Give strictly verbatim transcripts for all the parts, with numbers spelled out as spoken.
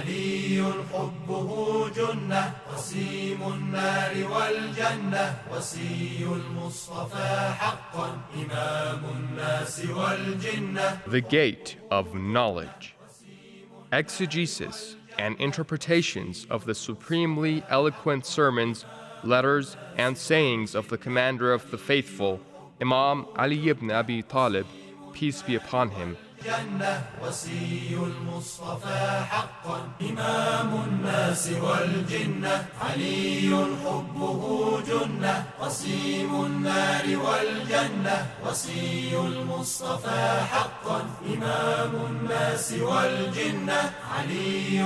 علي حبه جنة قسيم النار والجنة وصي المصطفى حقا إمام الناس والجنة. The Gate of Knowledge. Exegesis and interpretations of the supremely eloquent sermons, letters, and sayings of the Commander of the Faithful, Imam Ali ibn Abi Talib, peace be upon him. جنة وصي المصطفى حقا إمام الناس والجنة علي حبه جنة قسيم النار والجنة وصي المصطفى حقا إمام الناس والجنة علي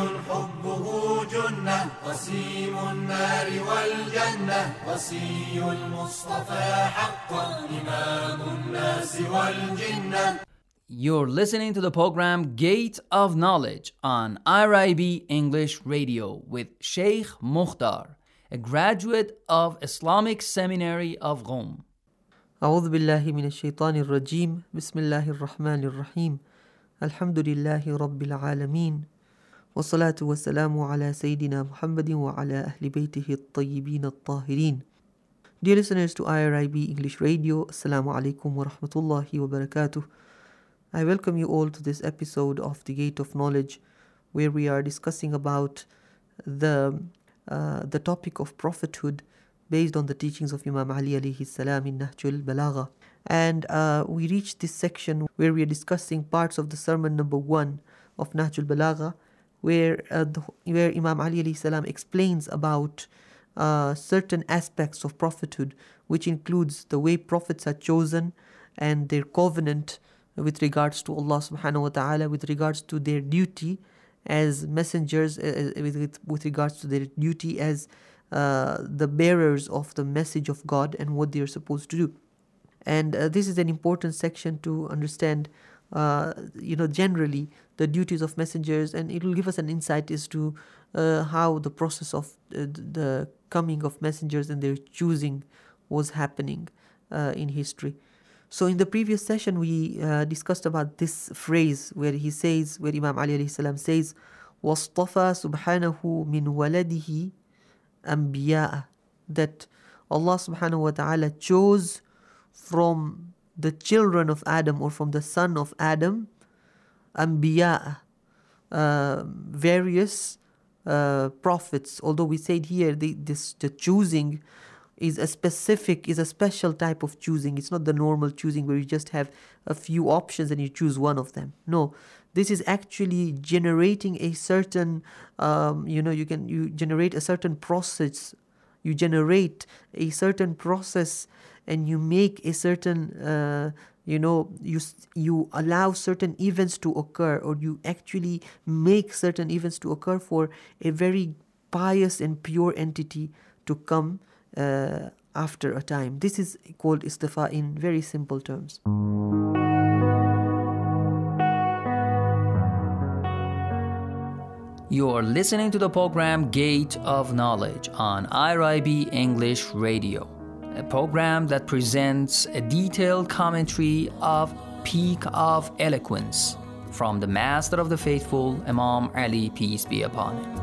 حبه جنة قسيم النار والجنة وصي المصطفى حقا إمام الناس والجنة. You're listening to the program Gate of Knowledge on I R I B English Radio with Sheikh Mukhtar, a graduate of Islamic Seminary of Qom. أعوذ بالله من الشيطان الرجيم بسم الله الرحمن الرحيم الحمد لله رب العالمين والصلاة والسلام على سيدنا محمد وعلى أهل بيته الطيبين الطاهرين. Dear listeners to I R I B English Radio, Assalamu alaikum wa rahmatullahi wa barakatuh. I welcome you all to this episode of The Gate of Knowledge, where we are discussing about the uh, the topic of prophethood based on the teachings of Imam Ali alayhi salam in Nahjul Balagha. And uh, we reached this section where we are discussing parts of the sermon number one of Nahjul Balagha, where uh, the, where Imam Ali alayhi salam explains about uh, certain aspects of prophethood, which includes the way prophets are chosen and their covenant with regards to Allah subhanahu wa ta'ala, with regards to their duty as messengers, uh, with, with regards to their duty as uh, the bearers of the message of God and what they are supposed to do. And uh, this is an important section to understand, uh, you know, generally the duties of messengers, and it will give us an insight as to uh, how the process of uh, the coming of messengers and their choosing was happening uh, in history. So in the previous session, we uh, discussed about this phrase where he says, where Imam Ali alayhi salam says, وَاصْطَفَى سُبْحَانَهُ مِنْ وَلَدِهِ أَنْبِيَاءَ, that Allah subhanahu wa ta'ala chose from the children of Adam, or from the son of Adam, أنبياء, uh, various uh, prophets. Although we said here the, this the choosing is a specific, is a special type of choosing. It's not the normal choosing where you just have a few options and you choose one of them. No, this is actually generating a certain, um, you know, you can you generate a certain process. You generate a certain process, and you make a certain, uh, you know, you you allow certain events to occur, or you actually make certain events to occur for a very pious and pure entity to come Uh, after a time. This is called istifa in very simple terms. You are listening to the program Gate of Knowledge on I R I B English Radio, a program that presents a detailed commentary of Peak of Eloquence from the Master of the Faithful, Imam Ali, peace be upon him.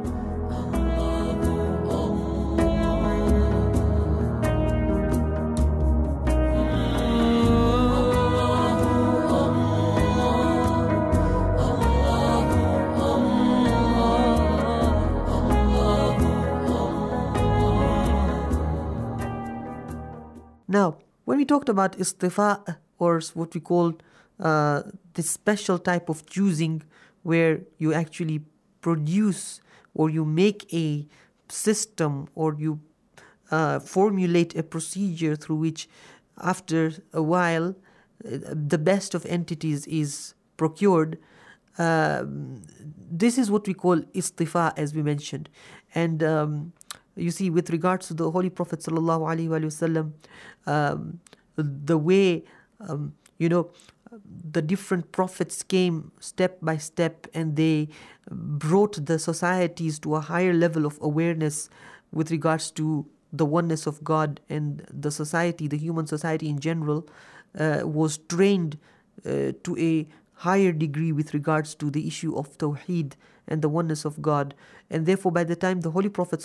Now, when we talked about istifa, or what we call uh, this special type of choosing, where you actually produce or you make a system, or you uh, formulate a procedure through which after a while uh, the best of entities is procured, uh, this is what we call istifa, as we mentioned. And um, you see, with regards to the Holy Prophet sallallahu alaihi wasallam, um, the way, um, you know, the different prophets came step by step, and they brought the societies to a higher level of awareness with regards to the oneness of God, and the society, the human society in general, uh, was trained uh, to a higher degree with regards to the issue of Tawheed and the oneness of God. And therefore, by the time the Holy Prophet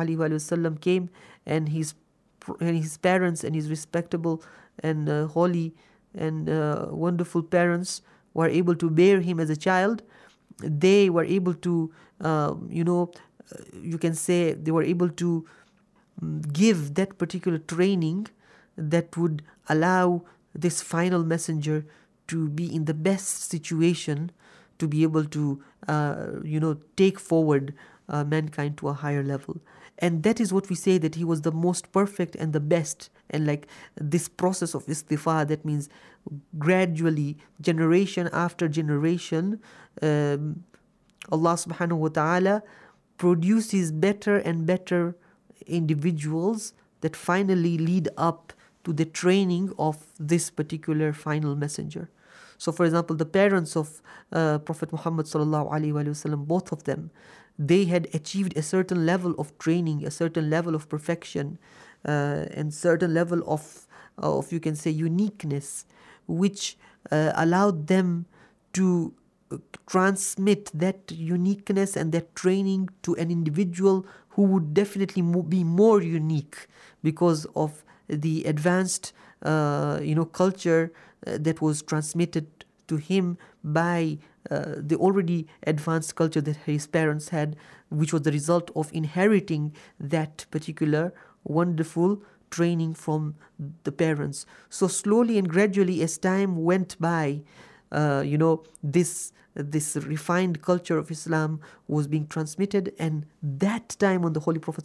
ﷺ came, and his and his parents and his respectable and uh, holy and uh, wonderful parents were able to bear him as a child, they were able to, uh, you know, uh, you can say they were able to um, give that particular training that would allow this final messenger to be in the best situation to be able to, uh, you know, take forward uh, mankind to a higher level. And that is what we say, that he was the most perfect and the best. And like this process of istifa, that means gradually, generation after generation, um, Allah subhanahu wa ta'ala produces better and better individuals that finally lead up to the training of this particular final messenger. So for example, the parents of uh, Prophet Muhammad sallallahu alaihi wasallam, both of them, they had achieved a certain level of training, a certain level of perfection, uh, and certain level of, of you can say, uniqueness, which uh, allowed them to transmit that uniqueness and that training to an individual who would definitely mo- be more unique because of the advanced, uh, you know, culture uh, that was transmitted to him by uh, the already advanced culture that his parents had, which was the result of inheriting that particular wonderful training from the parents. So slowly and gradually, as time went by, uh, you know, this this refined culture of Islam was being transmitted, and that time when the Holy Prophet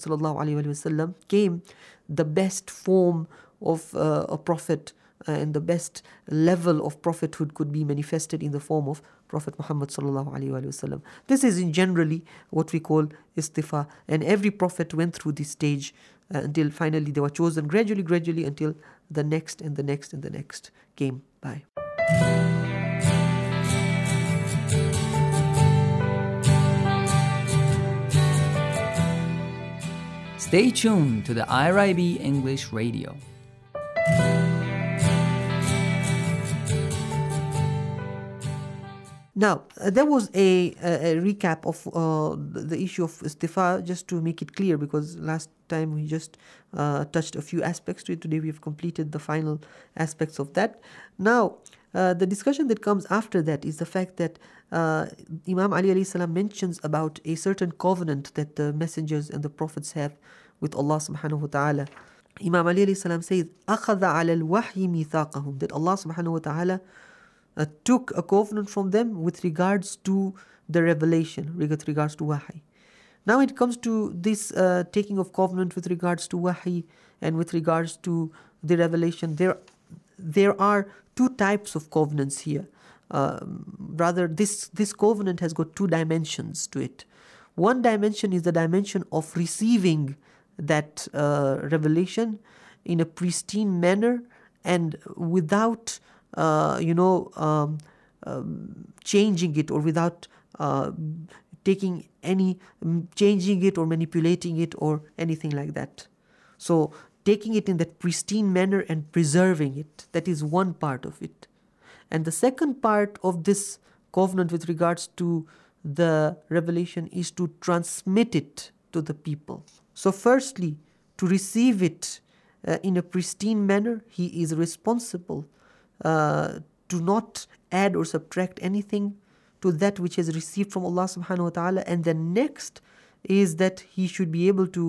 ﷺ came, the best form of uh, a prophet uh, and the best level of prophethood could be manifested in the form of Prophet Muhammad ﷺ. This is in generally what we call istifa, and every prophet went through this stage uh, until finally they were chosen gradually, gradually until the next and the next and the next came by. Stay tuned to the I R I B English Radio. Now, uh, there was a, a, a recap of uh, the, the issue of istifa, just to make it clear, because last time we just uh, touched a few aspects to it. Today we have completed the final aspects of that. Now, uh, the discussion that comes after that is the fact that uh, Imam Ali alayhi salam mentions about a certain covenant that the messengers and the prophets have with Allah subhanahu wa ta'ala. Imam Ali alayhi salam says, أَخَذَ عَلَى الْوَحْيِ مِيثَاقَهُم, that Allah subhanahu wa ta'ala Uh, took a covenant from them with regards to the revelation, with regards to wahi. Now it comes to this uh, taking of covenant with regards to wahi and with regards to the revelation. There, there are two types of covenants here. Uh, rather, this, this covenant has got two dimensions to it. One dimension is the dimension of receiving that uh, revelation in a pristine manner and without Uh, you know, um, um, changing it, or without uh, taking any, um, changing it or manipulating it or anything like that. So taking it in that pristine manner and preserving it, that is one part of it. And the second part of this covenant with regards to the revelation is to transmit it to the people. So firstly, to receive it uh, in a pristine manner, he is responsible Uh, to not add or subtract anything to that which is received from Allah subhanahu wa ta'ala. And the next is that he should be able to,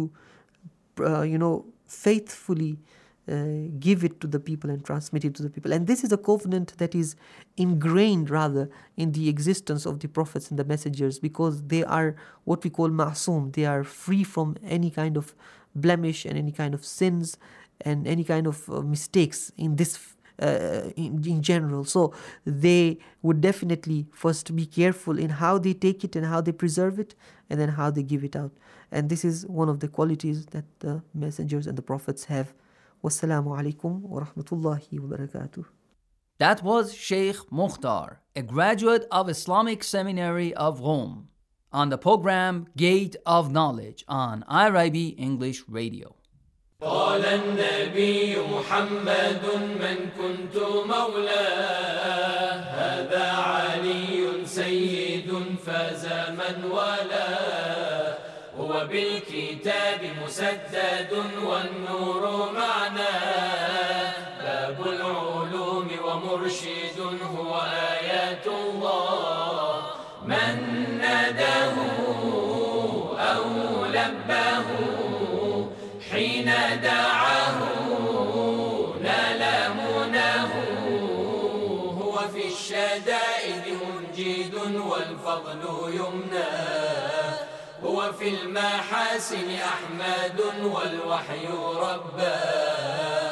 uh, you know, faithfully uh, give it to the people and transmit it to the people. And this is a covenant that is ingrained rather in the existence of the prophets and the messengers, because they are what we call ma'soom. They are free from any kind of blemish and any kind of sins and any kind of uh, mistakes in this Uh, in, in general. So they would definitely first be careful in how they take it and how they preserve it, and then how they give it out. And this is one of the qualities that the messengers and the prophets have. Wassalamu alaikum wa rahmatullahi wa barakatuh. That was Sheikh Mukhtar, a graduate of Islamic Seminary of Rome, on the program Gate of Knowledge on I R I B English Radio. قال النبي محمد من كنت مولاه هذا علي سيد فاز من والاه هو بالكتاب مسدد والنور معناه باب العلوم ومرشد هو آيات الله من ناداه أو لباه حين دعاه نال مناه هو في الشدائد منجد والفضل يمناه هو في المحاسن أحمد والوحي رباه